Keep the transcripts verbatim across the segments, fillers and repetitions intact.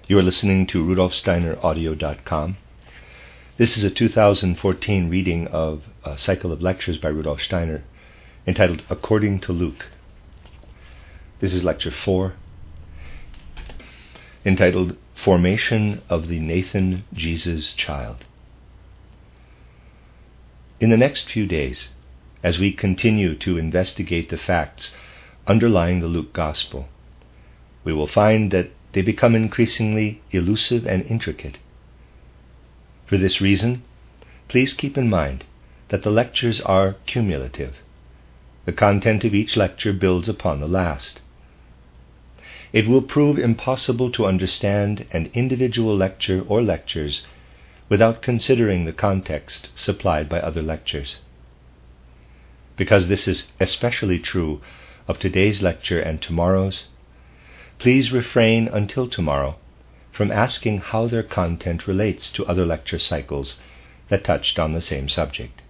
You are listening to Rudolf Steiner Audio dot com. This is a two thousand fourteen reading of a cycle of lectures by Rudolf Steiner entitled According to Luke. This is lecture four, entitled Formation of the Nathan Jesus Child. In the next few days, as we continue to investigate the facts underlying the Luke Gospel, we will find that they become increasingly elusive and intricate. For this reason, please keep in mind that the lectures are cumulative. The content of each lecture builds upon the last. It will prove impossible to understand an individual lecture or lectures without considering the context supplied by other lectures. Because this is especially true of today's lecture and tomorrow's, please refrain until tomorrow from asking how their content relates to other lecture cycles that touched on the same subject.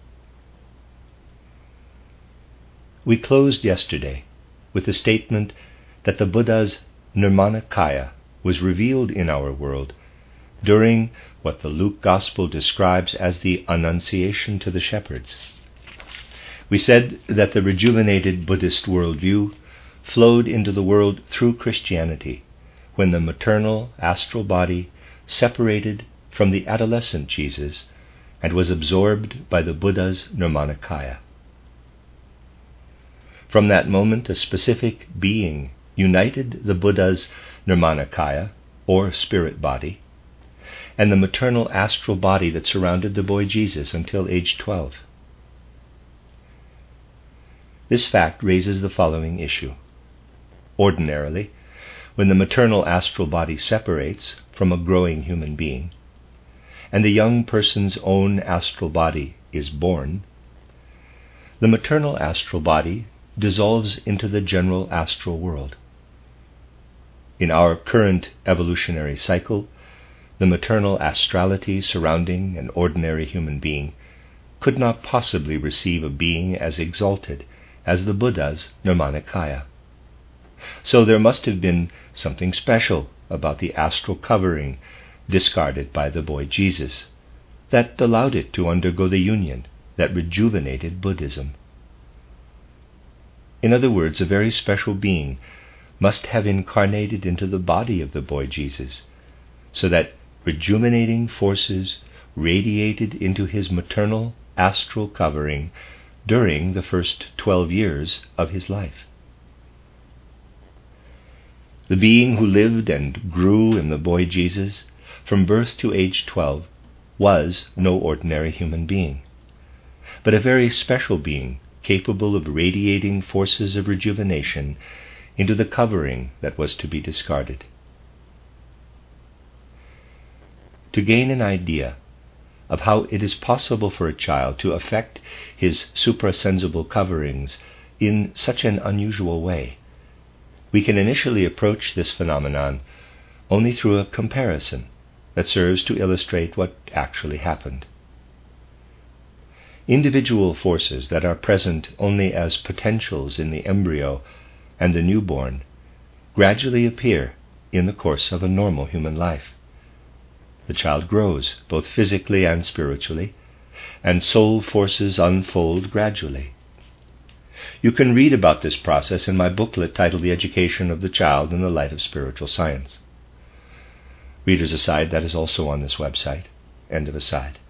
We closed yesterday with the statement that the Buddha's Nirmanakaya was revealed in our world during what the Luke Gospel describes as the Annunciation to the shepherds. We said that the rejuvenated Buddhist worldview flowed into the world through Christianity when the maternal astral body separated from the adolescent Jesus and was absorbed by the Buddha's Nirmanakaya. From that moment, a specific being united the Buddha's Nirmanakaya, or spirit body, and the maternal astral body that surrounded the boy Jesus until age twelve. This fact raises the following issue. Ordinarily, when the maternal astral body separates from a growing human being, and the young person's own astral body is born, the maternal astral body dissolves into the general astral world. In our current evolutionary cycle, the maternal astrality surrounding an ordinary human being could not possibly receive a being as exalted as the Buddha's Nirmanakaya. So there must have been something special about the astral covering discarded by the boy Jesus that allowed it to undergo the union that rejuvenated Buddhism. In other words, a very special being must have incarnated into the body of the boy Jesus, so that rejuvenating forces radiated into his maternal astral covering during the first twelve years of his life. The being who lived and grew in the boy Jesus from birth to age twelve was no ordinary human being, but a very special being capable of radiating forces of rejuvenation into the covering that was to be discarded. To gain an idea of how it is possible for a child to affect his suprasensible coverings in such an unusual way, we can initially approach this phenomenon only through a comparison that serves to illustrate what actually happened. Individual forces that are present only as potentials in the embryo and the newborn gradually appear in the course of a normal human life. The child grows, both physically and spiritually, and soul forces unfold gradually. You can read about this process in my booklet titled The Education of the Child in the Light of Spiritual Science. Readers aside, that is also on this website. End of aside.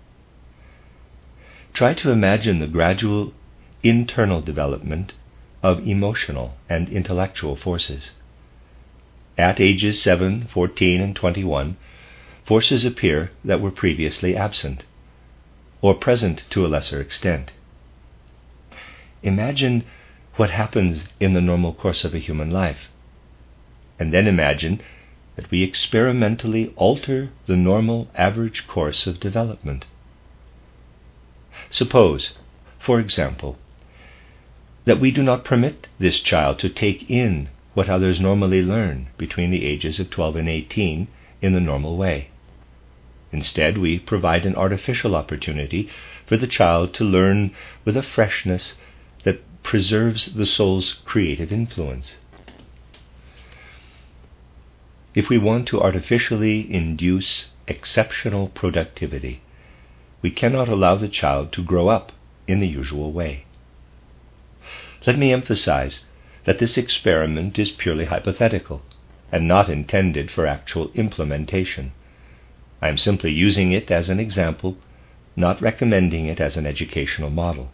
Try to imagine the gradual internal development of emotional and intellectual forces. At ages seven, fourteen, and twenty-one, forces appear that were previously absent, or present to a lesser extent. Imagine what happens in the normal course of a human life, and then imagine that we experimentally alter the normal average course of development. Suppose, for example, that we do not permit this child to take in what others normally learn between the ages of twelve and eighteen in the normal way. Instead, we provide an artificial opportunity for the child to learn with a freshness that preserves the soul's creative influence. if we want to artificially induce exceptional productivity, we cannot allow the child to grow up in the usual way. Let me emphasize that this experiment is purely hypothetical and not intended for actual implementation. I am simply using it as an example, not recommending it as an educational model.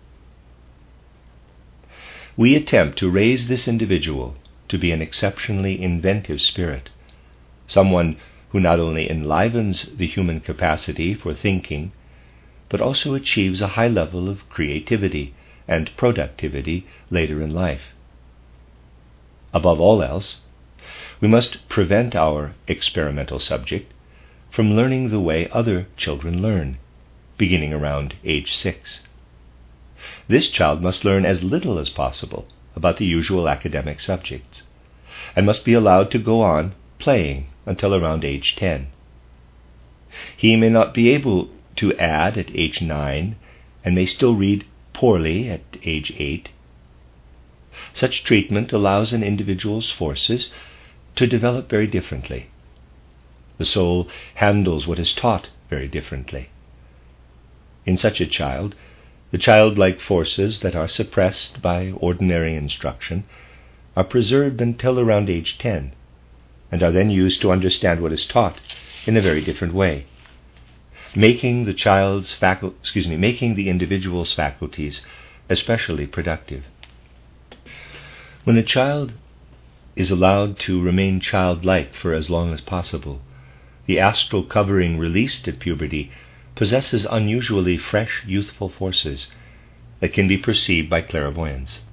We attempt to raise this individual to be an exceptionally inventive spirit, someone who not only enlivens the human capacity for thinking, but also achieves a high level of creativity and productivity later in life. Above all else, we must prevent our experimental subject from learning the way other children learn, beginning around age six. This child must learn as little as possible about the usual academic subjects, and must be allowed to go on playing until around age ten. He may not be able to add at age nine, and may still read poorly at age eight. Such treatment allows an individual's forces to develop very differently. The soul handles what is taught very differently. In such a child, the childlike forces that are suppressed by ordinary instruction are preserved until around age ten, and are then used to understand what is taught in a very different way, making the child's facu- excuse me, making the individual's faculties especially productive. When a child is allowed to remain childlike for as long as possible, the astral covering released at puberty possesses unusually fresh youthful forces that can be perceived by clairvoyance.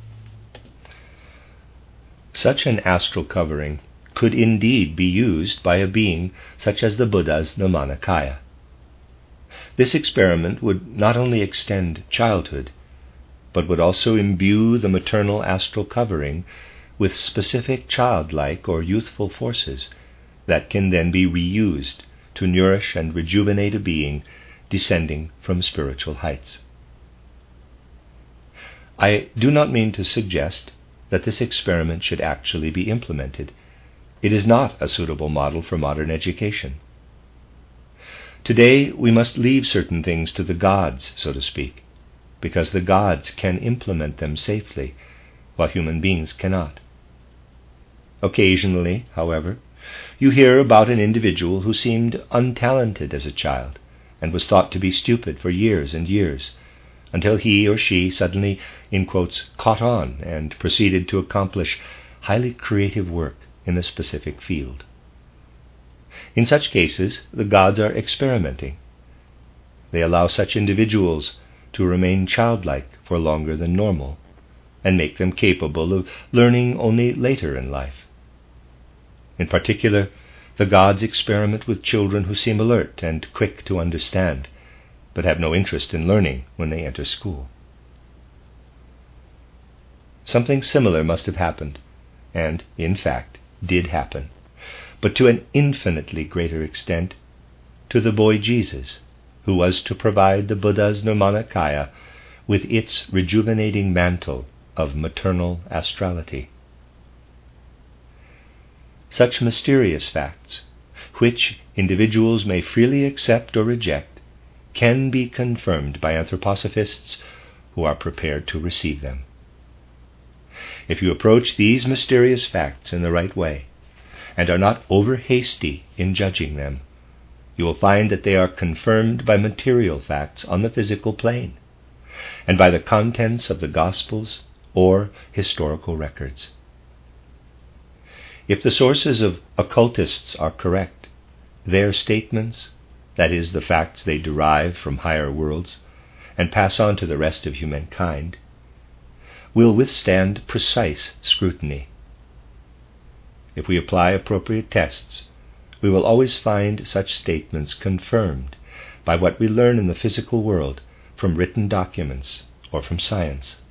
Such an astral covering could indeed be used by a being such as the Buddha's Nirmanakaya. This experiment would not only extend childhood, but would also imbue the maternal astral covering with specific childlike or youthful forces that can then be reused to nourish and rejuvenate a being descending from spiritual heights. I do not mean to suggest that this experiment should actually be implemented. It is not a suitable model for modern education. Today we must leave certain things to the gods, so to speak, because the gods can implement them safely, while human beings cannot. Occasionally, however, you hear about an individual who seemed untalented as a child and was thought to be stupid for years and years, until he or she suddenly, in quotes, caught on and proceeded to accomplish highly creative work in a specific field. In such cases, the gods are experimenting. They allow such individuals to remain childlike for longer than normal, and make them capable of learning only later in life. In particular, the gods experiment with children who seem alert and quick to understand, but have no interest in learning when they enter school. Something similar must have happened, and, in fact, did happen, but to an infinitely greater extent, to the boy Jesus, who was to provide the Buddha's Nirmanakaya with its rejuvenating mantle of maternal astrality. Such mysterious facts, which individuals may freely accept or reject, can be confirmed by anthroposophists who are prepared to receive them. If you approach these mysterious facts in the right way, and are not over-hasty in judging them, you will find that they are confirmed by material facts on the physical plane, and by the contents of the Gospels or historical records. If the sources of occultists are correct, their statements, that is, the facts they derive from higher worlds and pass on to the rest of humankind, will withstand precise scrutiny. If we apply appropriate tests, we will always find such statements confirmed by what we learn in the physical world from written documents or from science.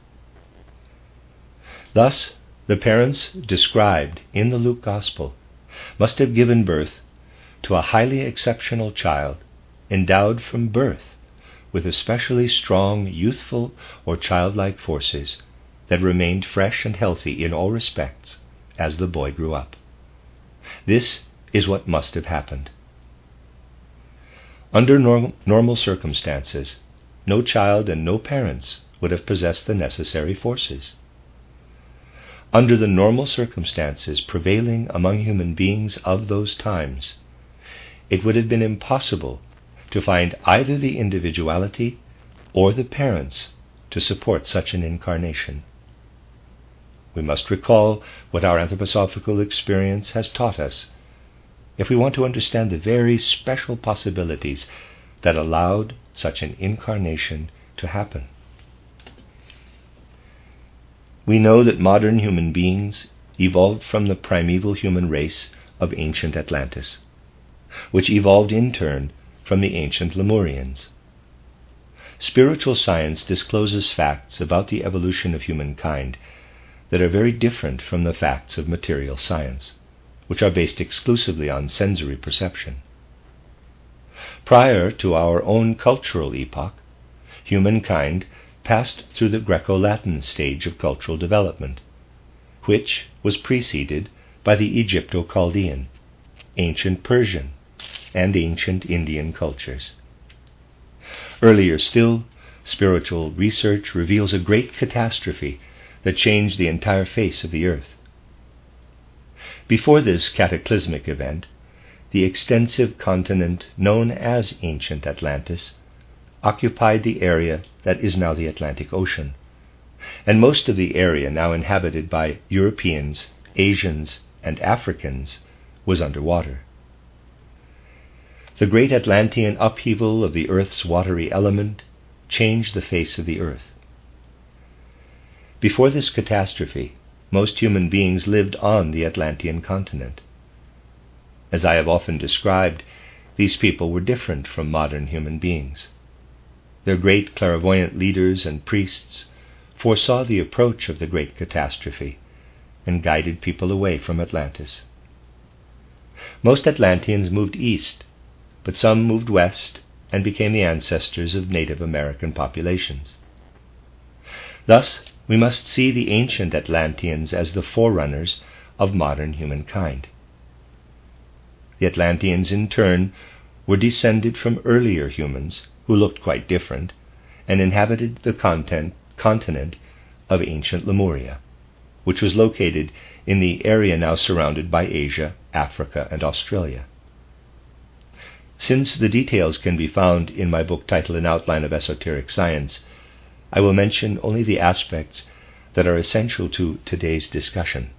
Thus, the parents described in the Luke Gospel must have given birth to a highly exceptional child, endowed from birth with especially strong youthful or childlike forces that remained fresh and healthy in all respects as the boy grew up, This is what must have happened. Under norm- normal circumstances, no child and no parents would have possessed the necessary forces. Under the normal circumstances prevailing among human beings of those times, it would have been impossible to find either the individuality or the parents to support such an incarnation. We must recall what our anthroposophical experience has taught us if we want to understand the very special possibilities that allowed such an incarnation to happen. We know that modern human beings evolved from the primeval human race of ancient Atlantis, which evolved in turn from the ancient Lemurians. Spiritual science discloses facts about the evolution of humankind that are very different from the facts of material science, which are based exclusively on sensory perception. Prior to our own cultural epoch, humankind passed through the Greco-Latin stage of cultural development, which was preceded by the Egypto-Chaldean, ancient Persian, and ancient Indian cultures. Earlier still, spiritual research reveals a great catastrophe that changed the entire face of the earth. Before this cataclysmic event, the extensive continent known as ancient Atlantis occupied the area that is now the Atlantic Ocean, and most of the area now inhabited by Europeans, Asians, and Africans was underwater. The great Atlantean upheaval of the Earth's watery element changed the face of the Earth. Before this catastrophe, most human beings lived on the Atlantean continent. As I have often described, these people were different from modern human beings. Their great clairvoyant leaders and priests foresaw the approach of the great catastrophe and guided people away from Atlantis. Most Atlanteans moved east, but some moved west and became the ancestors of Native American populations. Thus, we must see the ancient Atlanteans as the forerunners of modern humankind. The Atlanteans, in turn, were descended from earlier humans who looked quite different and inhabited the content, continent of ancient Lemuria, which was located in the area now surrounded by Asia, Africa, and Australia. Since the details can be found in my book titled An Outline of Esoteric Science, I will mention only the aspects that are essential to today's discussion.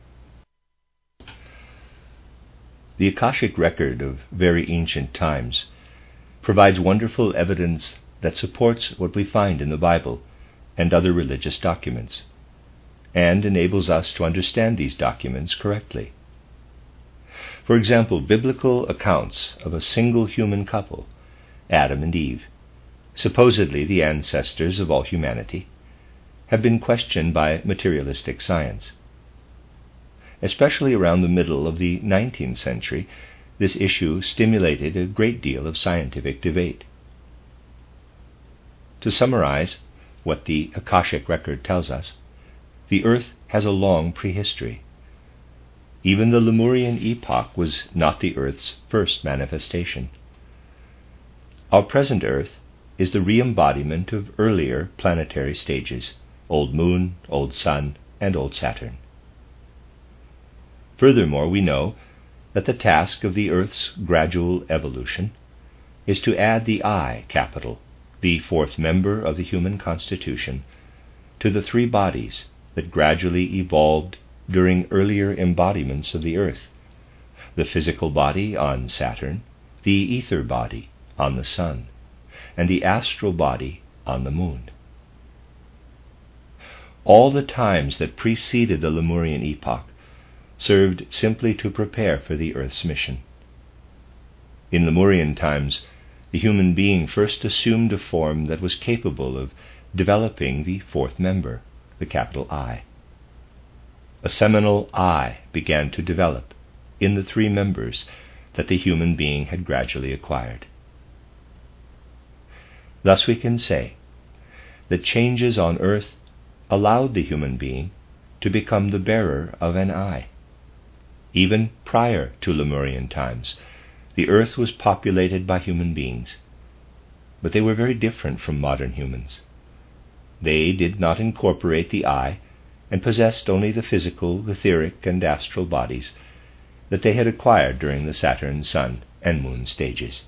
The Akashic record of very ancient times provides wonderful evidence that supports what we find in the Bible and other religious documents, and enables us to understand these documents correctly. For example, biblical accounts of a single human couple, Adam and Eve, supposedly the ancestors of all humanity, have been questioned by materialistic science. Especially around the middle of the nineteenth century, this issue stimulated a great deal of scientific debate. To summarize what the Akashic record tells us, the Earth has a long prehistory. Even the Lemurian epoch was not the Earth's first manifestation. Our present Earth is the re-embodiment of earlier planetary stages, Old Moon, Old Sun, and Old Saturn. Furthermore, we know that the task of the Earth's gradual evolution is to add the I capital, the fourth member of the human constitution, to the three bodies that gradually evolved during earlier embodiments of the Earth: the physical body on Saturn, the ether body on the Sun, and the astral body on the Moon. All the times that preceded the Lemurian epoch served simply to prepare for the Earth's mission. In Lemurian times, the human being first assumed a form that was capable of developing the fourth member, the capital I. A seminal I began to develop in the three members that the human being had gradually acquired. Thus we can say that changes on Earth allowed the human being to become the bearer of an I. Even prior to Lemurian times, the earth was populated by human beings, but they were very different from modern humans. They did not incorporate the eye and possessed only the physical, etheric, and astral bodies that they had acquired during the Saturn, Sun, and Moon stages.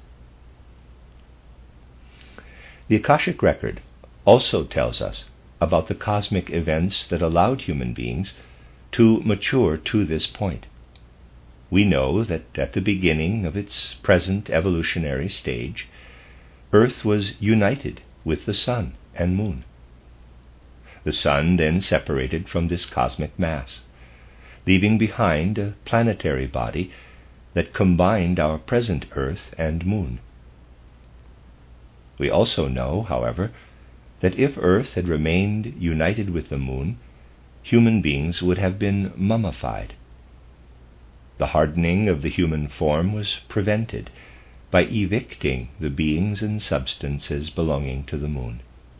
The Akashic Record also tells us about the cosmic events that allowed human beings to mature to this point. We know that at the beginning of its present evolutionary stage, Earth was united with the Sun and Moon. The Sun then separated from this cosmic mass, leaving behind a planetary body that combined our present Earth and Moon. We also know, however, that if Earth had remained united with the Moon, human beings would have been mummified. The hardening of the human form was prevented by evicting the beings and substances belonging to the Moon.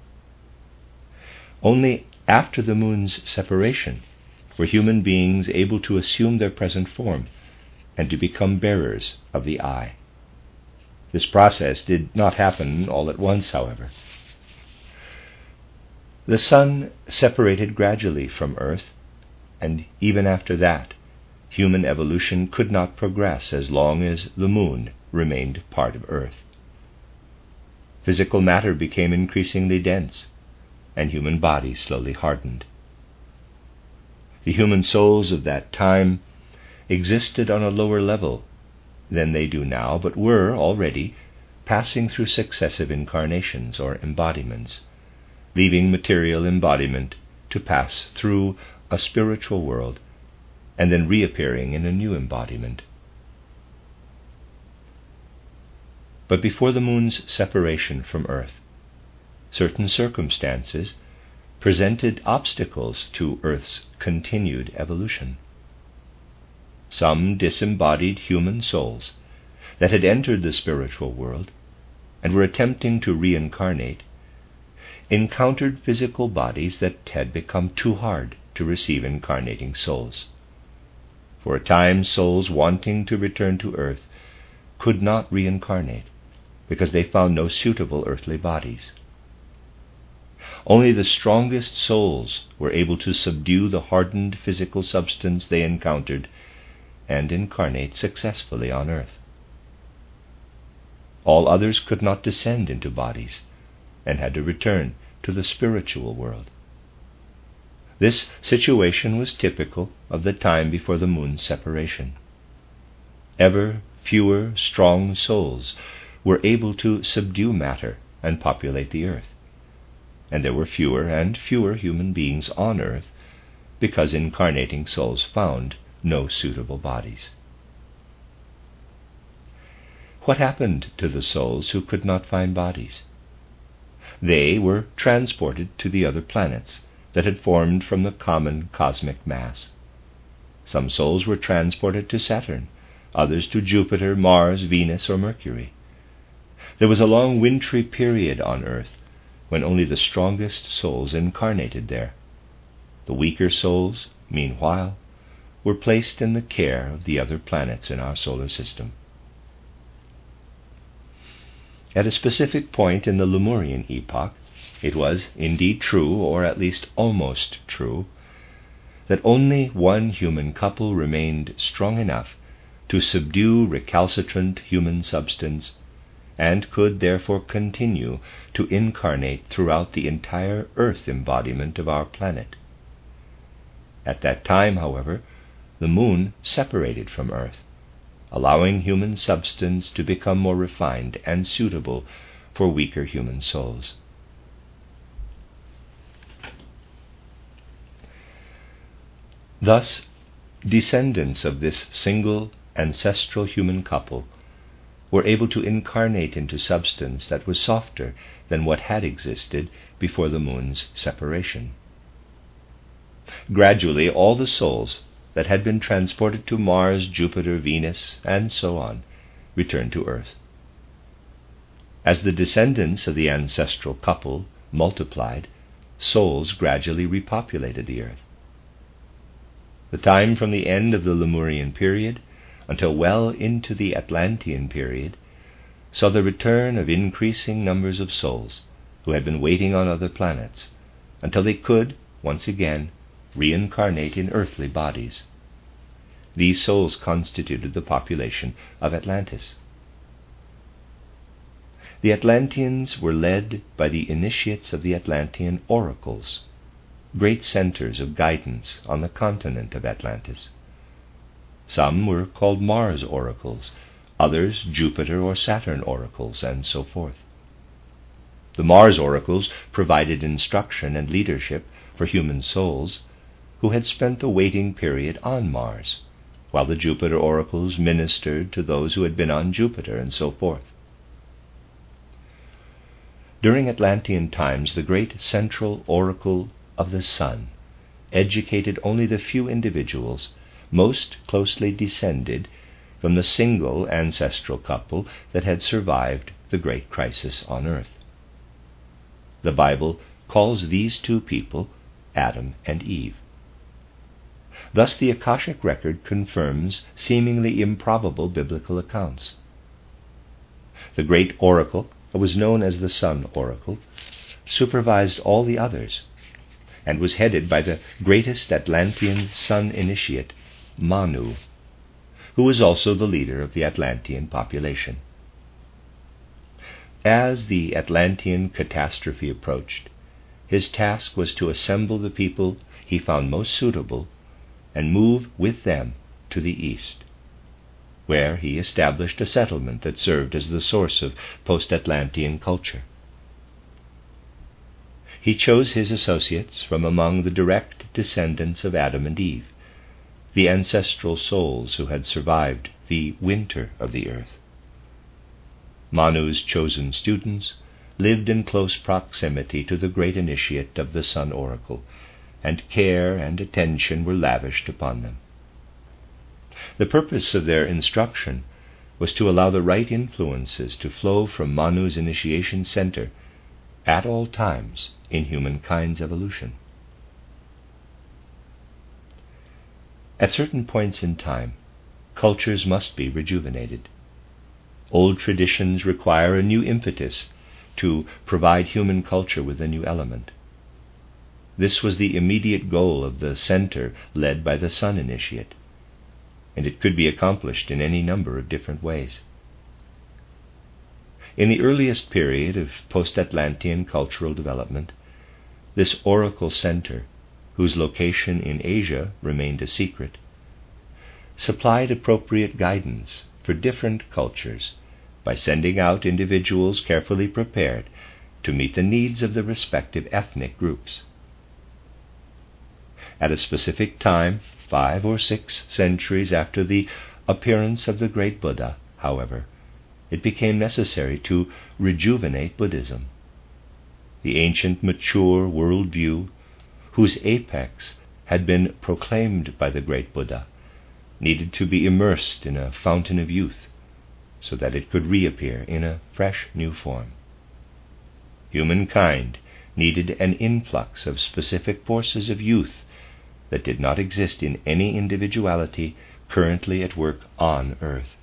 Only after the Moon's separation were human beings able to assume their present form and to become bearers of the eye. This process did not happen all at once, however. The Sun separated gradually from Earth, and even after that, human evolution could not progress as long as the Moon remained part of Earth. Physical matter became increasingly dense, and human bodies slowly hardened. The human souls of that time existed on a lower level than they do now, but were already passing through successive incarnations or embodiments, leaving material embodiment to pass through a spiritual world and then reappearing in a new embodiment. But before the Moon's separation from Earth, certain circumstances presented obstacles to Earth's continued evolution. Some disembodied human souls that had entered the spiritual world and were attempting to reincarnate encountered physical bodies that had become too hard to receive incarnating souls. For a time, souls wanting to return to Earth could not reincarnate because they found no suitable earthly bodies. Only the strongest souls were able to subdue the hardened physical substance they encountered and incarnate successfully on Earth. All others could not descend into bodies and had to return to the spiritual world. This situation was typical of the time before the Moon's separation. Ever fewer strong souls were able to subdue matter and populate the Earth, and there were fewer and fewer human beings on Earth because incarnating souls found no suitable bodies. What happened to the souls who could not find bodies? They were transported to the other planets that had formed from the common cosmic mass. Some souls were transported to Saturn, others to Jupiter, Mars, Venus, or Mercury. There was a long wintry period on Earth when only the strongest souls incarnated there. The weaker souls, meanwhile, were placed in the care of the other planets in our solar system. At a specific point in the Lemurian epoch, it was indeed true, or at least almost true, that only one human couple remained strong enough to subdue recalcitrant human substance and could therefore continue to incarnate throughout the entire Earth embodiment of our planet. At that time, however, the Moon separated from Earth, allowing human substance to become more refined and suitable for weaker human souls. Thus, descendants of this single ancestral human couple were able to incarnate into substance that was softer than what had existed before the Moon's separation. Gradually, all the souls that had been transported to Mars, Jupiter, Venus, and so on returned to Earth. As the descendants of the ancestral couple multiplied, souls gradually repopulated the Earth. The time from the end of the Lemurian period until well into the Atlantean period saw the return of increasing numbers of souls who had been waiting on other planets until they could, once again, reincarnate in earthly bodies. These souls constituted the population of Atlantis. The Atlanteans were led by the initiates of the Atlantean oracles, great centers of guidance on the continent of Atlantis. Some were called Mars oracles, others Jupiter or Saturn oracles, and so forth. The Mars oracles provided instruction and leadership for human souls who had spent the waiting period on Mars, while the Jupiter oracles ministered to those who had been on Jupiter, and so forth. During Atlantean times, the great central oracle of the sun educated only the few individuals most closely descended from the single ancestral couple that had survived the great crisis on earth. The Bible calls these two people Adam and Eve. Thus the Akashic record confirms seemingly improbable biblical accounts. The great oracle, was known as the Sun Oracle, supervised all the others, and was headed by the greatest Atlantean sun initiate, Manu, who was also the leader of the Atlantean population. As the Atlantean catastrophe approached, his task was to assemble the people he found most suitable and move with them to the east, where he established a settlement that served as the source of post-Atlantean culture. He chose his associates from among the direct descendants of Adam and Eve, the ancestral souls who had survived the winter of the earth. Manu's chosen students lived in close proximity to the great initiate of the Sun Oracle, and care and attention were lavished upon them. The purpose of their instruction was to allow the right influences to flow from Manu's initiation center at all times in humankind's evolution. At certain points in time, cultures must be rejuvenated. Old traditions require a new impetus to provide human culture with a new element. This was the immediate goal of the center led by the Sun Initiate, and it could be accomplished in any number of different ways. In the earliest period of post-Atlantean cultural development, this oracle center, whose location in Asia remained a secret, supplied appropriate guidance for different cultures by sending out individuals carefully prepared to meet the needs of the respective ethnic groups. At a specific time, five or six centuries after the appearance of the great Buddha, however, it became necessary to rejuvenate Buddhism. The ancient mature worldview, whose apex had been proclaimed by the great Buddha, needed to be immersed in a fountain of youth so that it could reappear in a fresh new form. Humankind needed an influx of specific forces of youth that did not exist in any individuality currently at work on earth.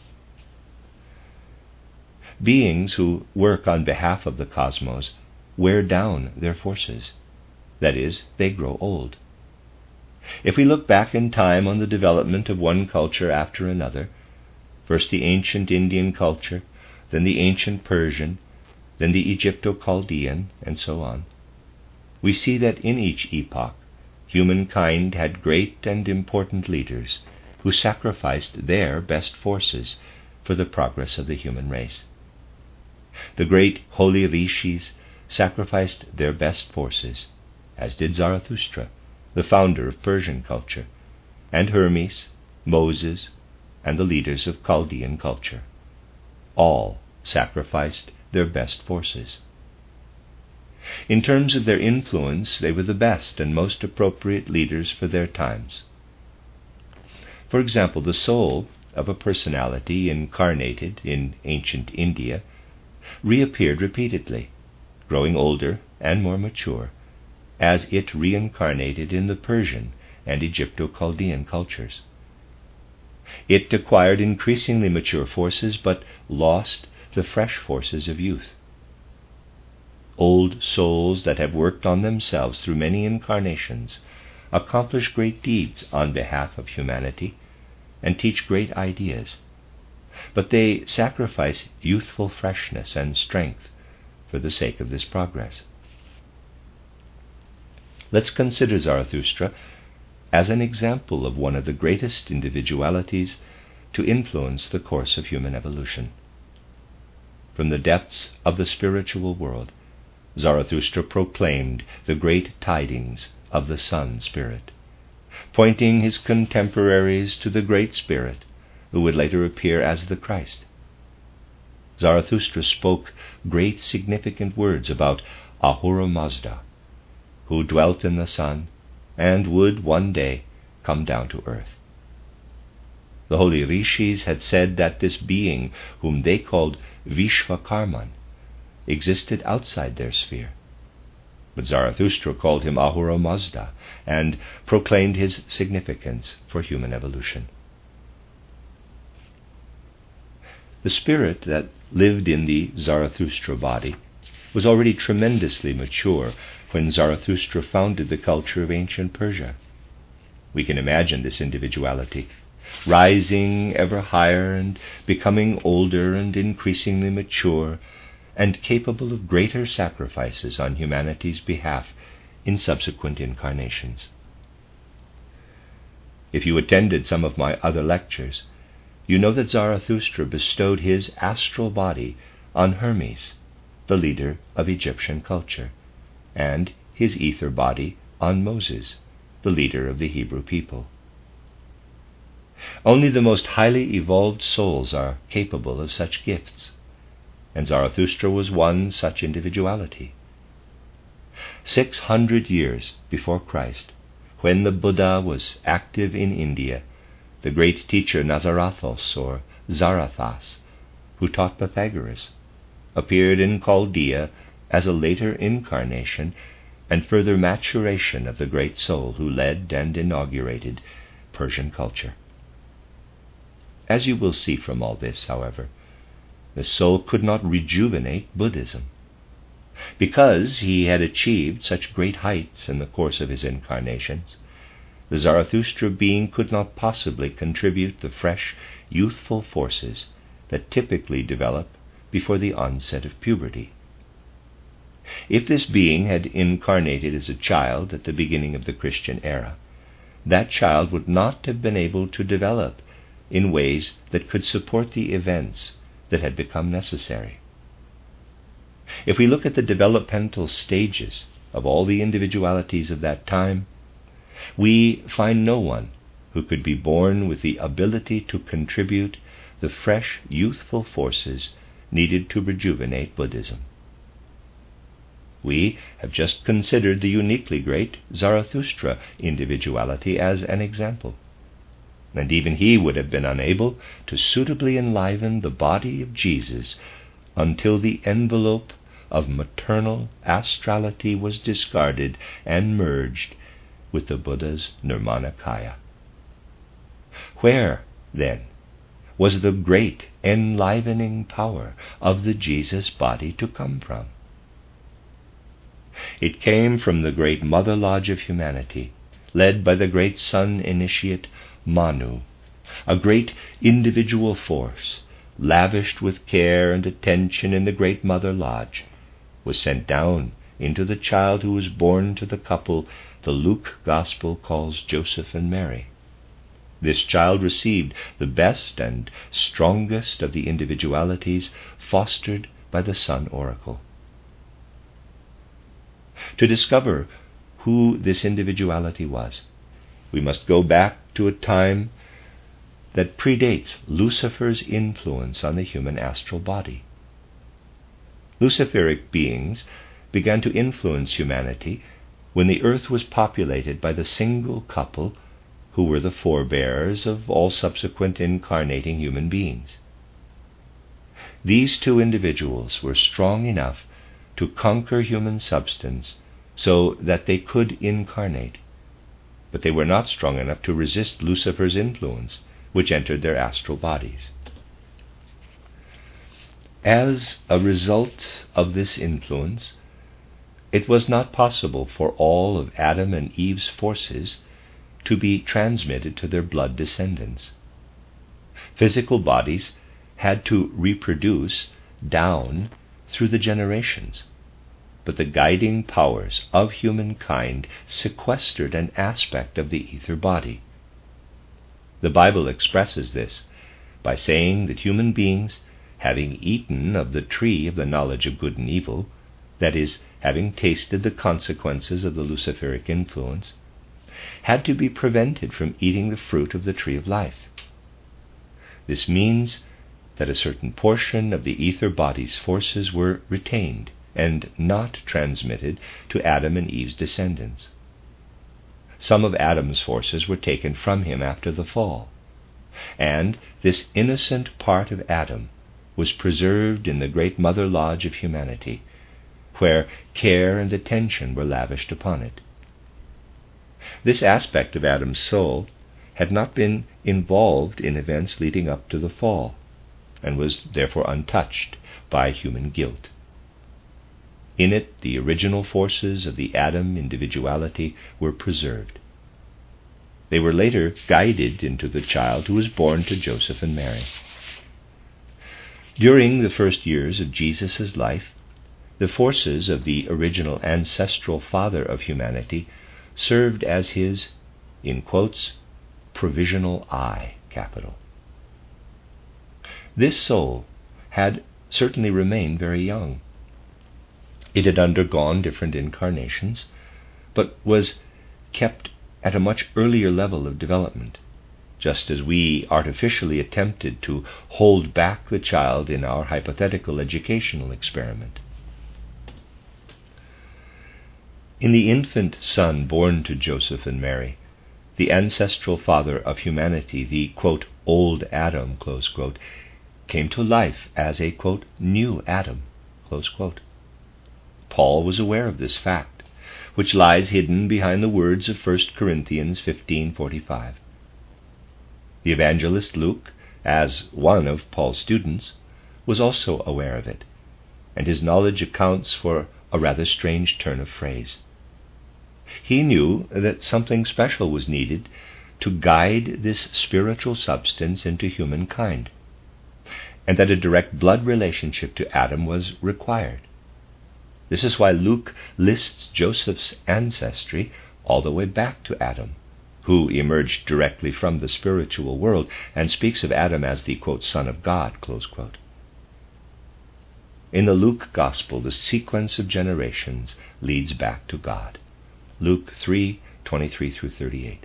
Beings who work on behalf of the cosmos wear down their forces. That is, they grow old. If we look back in time on the development of one culture after another, first the ancient Indian culture, then the ancient Persian, then the Egypto-Chaldean, and so on, we see that in each epoch humankind had great and important leaders who sacrificed their best forces for the progress of the human race. The great holy rishis sacrificed their best forces, as did Zarathustra, the founder of Persian culture, and Hermes, Moses, and the leaders of Chaldean culture. All sacrificed their best forces. In terms of their influence, they were the best and most appropriate leaders for their times. For example, the soul of a personality incarnated in ancient India reappeared repeatedly, growing older and more mature, as it reincarnated in the Persian and Egypto-Chaldean cultures. It acquired increasingly mature forces, but lost the fresh forces of youth. Old souls that have worked on themselves through many incarnations accomplish great deeds on behalf of humanity and teach great ideas, but they sacrifice youthful freshness and strength for the sake of this progress. Let's consider Zarathustra as an example of one of the greatest individualities to influence the course of human evolution. From the depths of the spiritual world, Zarathustra proclaimed the great tidings of the Sun Spirit, pointing his contemporaries to the Great Spirit who would later appear as the Christ. Zarathustra spoke great significant words about Ahura Mazda, who dwelt in the sun and would one day come down to earth. The holy rishis had said that this being, whom they called Vishvakarman, existed outside their sphere. But Zarathustra called him Ahura Mazda and proclaimed his significance for human evolution. The spirit that lived in the Zarathustra body was already tremendously mature when Zarathustra founded the culture of ancient Persia. We can imagine this individuality, rising ever higher and becoming older and increasingly mature and capable of greater sacrifices on humanity's behalf in subsequent incarnations. If you attended some of my other lectures, you know that Zarathustra bestowed his astral body on Hermes, the leader of Egyptian culture, and his ether body on Moses, the leader of the Hebrew people. Only the most highly evolved souls are capable of such gifts, and Zarathustra was one such individuality. Six hundred years before Christ, when the Buddha was active in India, the great teacher Nazarathos, or Zarathas, who taught Pythagoras, appeared in Chaldea as a later incarnation and further maturation of the great soul who led and inaugurated Persian culture. As you will see from all this, however, the soul could not rejuvenate Buddhism. Because he had achieved such great heights in the course of his incarnations, the Zarathustra being could not possibly contribute the fresh, youthful forces that typically develop before the onset of puberty. If this being had incarnated as a child at the beginning of the Christian era, that child would not have been able to develop in ways that could support the events that had become necessary. If we look at the developmental stages of all the individualities of that time, we find no one who could be born with the ability to contribute the fresh, youthful forces needed to rejuvenate Buddhism. We have just considered the uniquely great Zarathustra individuality as an example, and even he would have been unable to suitably enliven the body of Jesus until the envelope of maternal astrality was discarded and merged with the Buddha's Nirmanakaya. Where, then, was the great enlivening power of the Jesus body to come from? It came from the great Mother Lodge of humanity, led by the great Sun Initiate Manu, a great individual force, lavished with care and attention in the great Mother Lodge, was sent down into the child who was born to the couple the Luke Gospel calls Joseph and Mary. This child received the best and strongest of the individualities fostered by the Sun Oracle. To discover who this individuality was, we must go back to a time that predates Lucifer's influence on the human astral body. Luciferic beings began to influence humanity when the earth was populated by the single couple who were the forebears of all subsequent incarnating human beings. These two individuals were strong enough to conquer human substance so that they could incarnate. but they were not strong enough to resist Lucifer's influence, which entered their astral bodies. As a result of this influence, it was not possible for all of Adam and Eve's forces to be transmitted to their blood descendants. Physical bodies had to reproduce down through the generations, but the guiding powers of humankind sequestered an aspect of the ether body. The Bible expresses this by saying that human beings, having eaten of the tree of the knowledge of good and evil, that is, having tasted the consequences of the Luciferic influence, had to be prevented from eating the fruit of the tree of life. This means that a certain portion of the ether body's forces were retained and not transmitted to Adam and Eve's descendants. Some of Adam's forces were taken from him after the fall, and this innocent part of Adam was preserved in the great mother lodge of humanity, where care and attention were lavished upon it. This aspect of Adam's soul had not been involved in events leading up to the fall, and was therefore untouched by human guilt. In it, the original forces of the Adam individuality were preserved. They were later guided into the child who was born to Joseph and Mary. During the first years of Jesus' life, the forces of the original ancestral father of humanity served as his, in quotes, provisional eye, capital. This soul had certainly remained very young. It had undergone different incarnations, but was kept at a much earlier level of development, just as we artificially attempted to hold back the child in our hypothetical educational experiment. In the infant son born to Joseph and Mary, the ancestral father of humanity, the, quote, old Adam, close quote, came to life as a, quote, new Adam, close quote. Paul was aware of this fact, which lies hidden behind the words of First Corinthians fifteen forty-five. The evangelist Luke, as one of Paul's students, was also aware of it, and his knowledge accounts for a rather strange turn of phrase. He knew that something special was needed to guide this spiritual substance into humankind, and that a direct blood relationship to Adam was required. This is why Luke lists Joseph's ancestry all the way back to Adam, who emerged directly from the spiritual world, and speaks of Adam as the, quote, Son of God, close quote. In the Luke Gospel, the sequence of generations leads back to God. Luke three twenty-three through thirty-eight.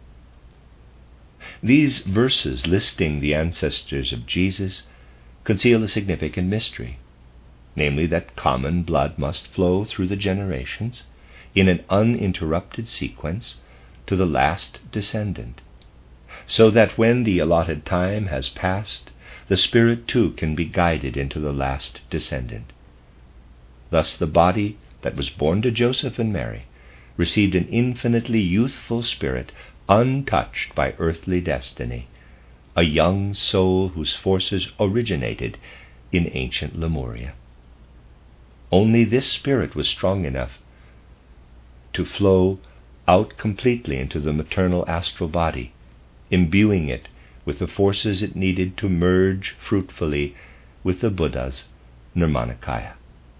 These verses listing the ancestors of Jesus conceal a significant mystery, namely that common blood must flow through the generations in an uninterrupted sequence to the last descendant, so that when the allotted time has passed, the spirit too can be guided into the last descendant. Thus the body that was born to Joseph and Mary received an infinitely youthful spirit, untouched by earthly destiny, a young soul whose forces originated in ancient Lemuria. Only this spirit was strong enough to flow out completely into the maternal astral body, imbuing it with the forces it needed to merge fruitfully with the Buddha's Nirmanakaya.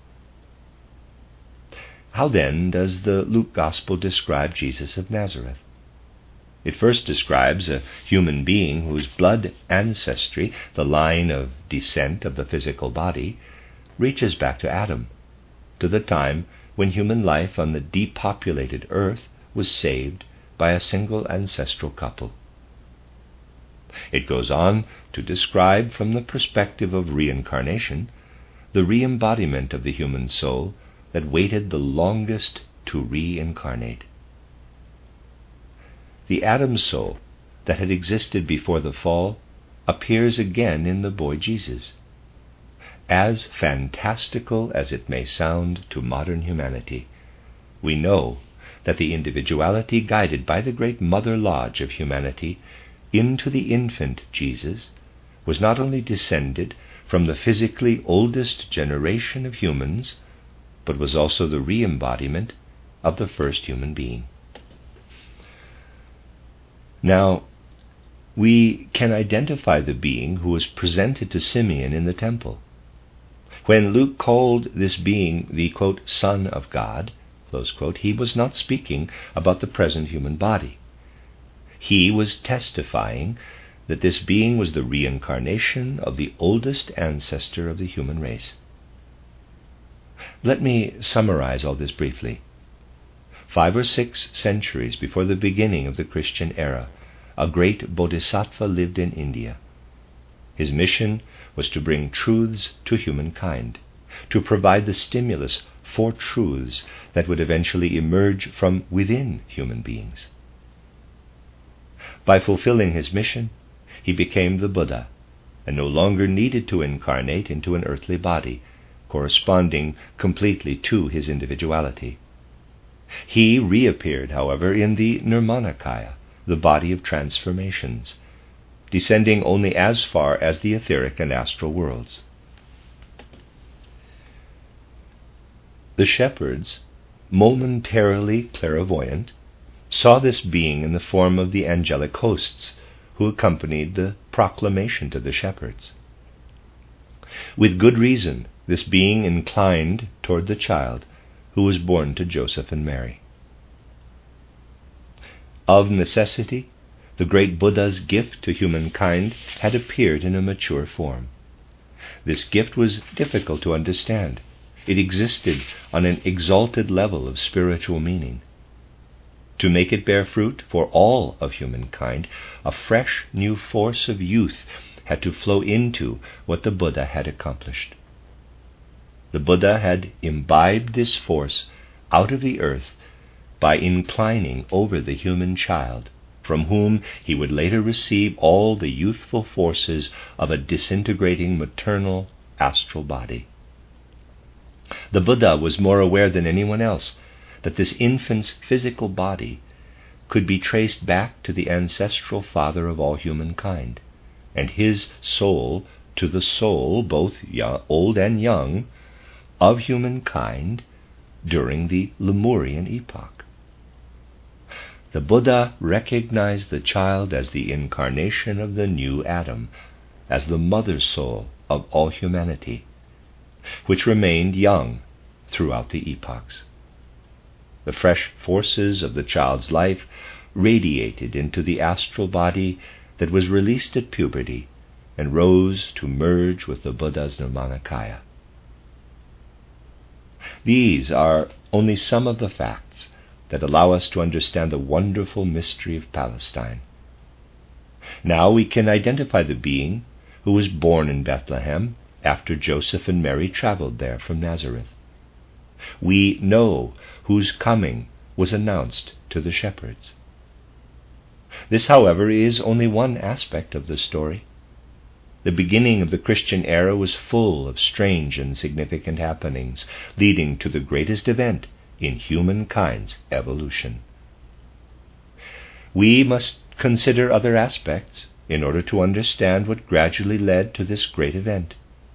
How then does the Luke Gospel describe Jesus of Nazareth? It first describes a human being whose blood ancestry, the line of descent of the physical body, reaches back to Adam, to the time when human life on the depopulated earth was saved by a single ancestral couple. It goes on to describe, from the perspective of reincarnation, the re-embodiment of the human soul that waited the longest to reincarnate. The Adam soul that had existed before the fall appears again in the boy Jesus. As fantastical as it may sound to modern humanity, we know that the individuality guided by the great Mother Lodge of humanity into the infant Jesus was not only descended from the physically oldest generation of humans, but was also the re-embodiment of the first human being. Now, we can identify the being who was presented to Simeon in the temple. When Luke called this being the, quote, Son of God, close quote, he was not speaking about the present human body. He was testifying that this being was the reincarnation of the oldest ancestor of the human race. Let me summarize all this briefly. Five or six centuries before the beginning of the Christian era, a great bodhisattva lived in India. His mission was to bring truths to humankind, to provide the stimulus for truths that would eventually emerge from within human beings. By fulfilling his mission, he became the Buddha, and no longer needed to incarnate into an earthly body, corresponding completely to his individuality. He reappeared, however, in the Nirmanakaya, the body of transformations, descending only as far as the etheric and astral worlds. The shepherds, momentarily clairvoyant, saw this being in the form of the angelic hosts who accompanied the proclamation to the shepherds. With good reason, this being inclined toward the child who was born to Joseph and Mary. Of necessity, the great Buddha's gift to humankind had appeared in a mature form. This gift was difficult to understand. It existed on an exalted level of spiritual meaning. To make it bear fruit for all of humankind, a fresh new force of youth had to flow into what the Buddha had accomplished. The Buddha had imbibed this force out of the earth by inclining over the human child, from whom he would later receive all the youthful forces of a disintegrating maternal astral body. The Buddha was more aware than anyone else that this infant's physical body could be traced back to the ancestral father of all humankind, and his soul to the soul, both young, old and young, of humankind during the Lemurian epoch. The Buddha recognized the child as the incarnation of the new Adam, as the mother soul of all humanity, which remained young throughout the epochs. The fresh forces of the child's life radiated into the astral body that was released at puberty and rose to merge with the Buddha's Nirmanakaya. These are only some of the facts that allow us to understand the wonderful mystery of Palestine. Now we can identify the being who was born in Bethlehem after Joseph and Mary traveled there from Nazareth. We know whose coming was announced to the shepherds. This, however, is only one aspect of the story. The beginning of the Christian era was full of strange and significant happenings, leading to the greatest event in humankind's evolution. We must consider other aspects in order to understand what gradually led to this great event.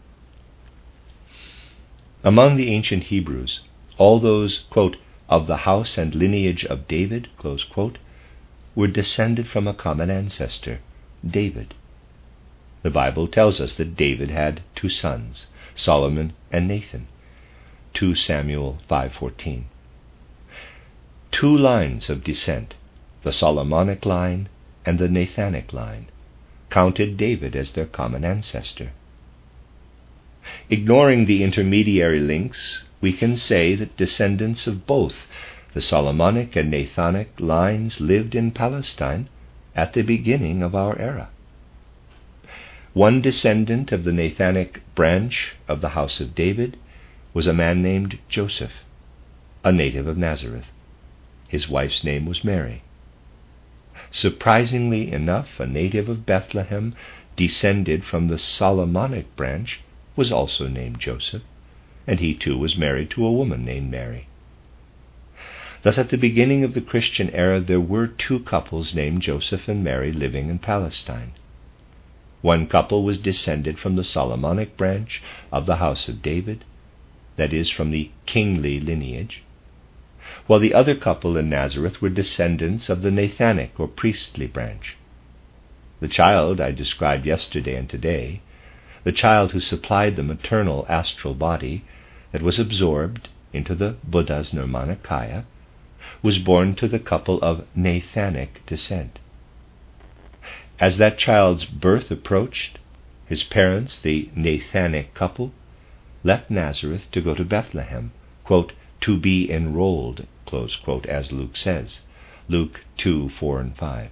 Among the ancient Hebrews, all those, quote, of the house and lineage of David, close quote, were descended from a common ancestor, David. The Bible tells us that David had two sons, Solomon and Nathan, Second Samuel five fourteen. Two lines of descent, the Solomonic line and the Nathanic line, counted David as their common ancestor. Ignoring the intermediary links, we can say that descendants of both the Solomonic and Nathanic lines lived in Palestine at the beginning of our era. One descendant of the Nathanic branch of the house of David was a man named Joseph, a native of Nazareth. His wife's name was Mary. Surprisingly enough, a native of Bethlehem, descended from the Solomonic branch, was also named Joseph, and he too was married to a woman named Mary. Thus, at the beginning of the Christian era, there were two couples named Joseph and Mary living in Palestine. One couple was descended from the Solomonic branch of the house of David, that is, from the kingly lineage, while the other couple in Nazareth were descendants of the Nathanic or priestly branch. The child I described yesterday and today, the child who supplied the maternal astral body that was absorbed into the Buddha's Nirmanakaya, was born to the couple of Nathanic descent. As that child's birth approached, his parents, the Nathanic couple, left Nazareth to go to Bethlehem, quote, to be enrolled, close quote, as Luke says, Luke two, four, and five.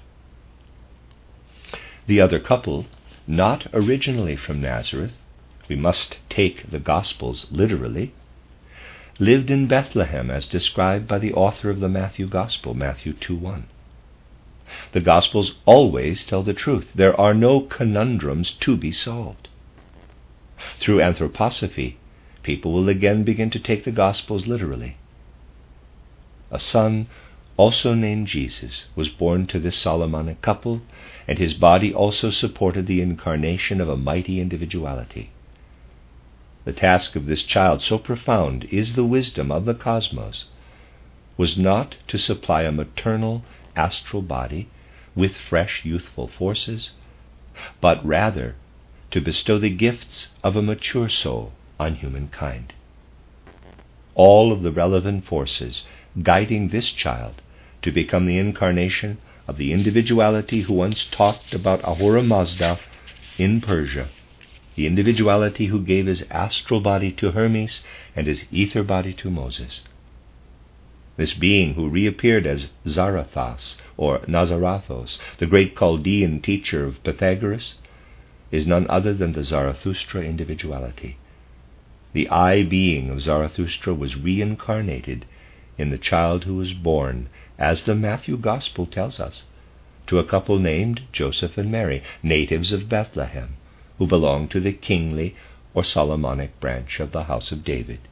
The other couple, not originally from Nazareth, we must take the Gospels literally, lived in Bethlehem as described by the author of the Matthew Gospel, Matthew two one. The Gospels always tell the truth. There are no conundrums to be solved. Through anthroposophy, people will again begin to take the Gospels literally. A son, also named Jesus, was born to this Solomonic couple, and his body also supported the incarnation of a mighty individuality. The task of this child, so profound is the wisdom of the cosmos, was not to supply a maternal astral body with fresh youthful forces, but rather to bestow the gifts of a mature soul on humankind. All of the relevant forces guiding this child to become the incarnation of the individuality who once talked about Ahura Mazda in Persia, the individuality who gave his astral body to Hermes and his ether body to Moses. This being who reappeared as Zarathos, or Nazarathos, the great Chaldean teacher of Pythagoras, is none other than the Zarathustra individuality. The I being of Zarathustra was reincarnated in the child who was born, as the Matthew Gospel tells us, to a couple named Joseph and Mary, natives of Bethlehem, who belonged to the kingly or Solomonic branch of the house of David.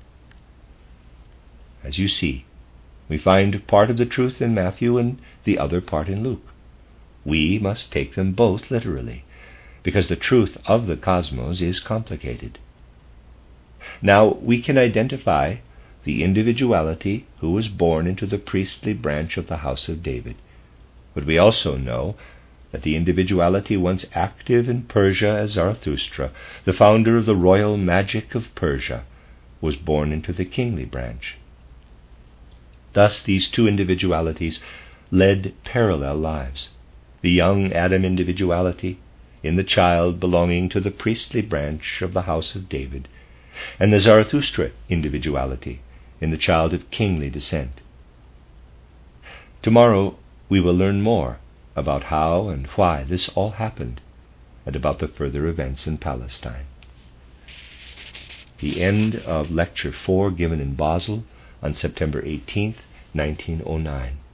As you see, we find part of the truth in Matthew and the other part in Luke. We must take them both literally, because the truth of the cosmos is complicated. Now, we can identify the individuality who was born into the priestly branch of the house of David, but we also know that the individuality once active in Persia as Zarathustra, the founder of the royal magic of Persia, was born into the kingly branch. Thus these two individualities led parallel lives. The young Adam individuality in the child belonging to the priestly branch of the house of David, and the Zarathustra individuality in the child of kingly descent. Tomorrow we will learn more about how and why this all happened, and about the further events in Palestine. The end of Lecture four, given in Basel on September eighteenth, nineteen oh nine.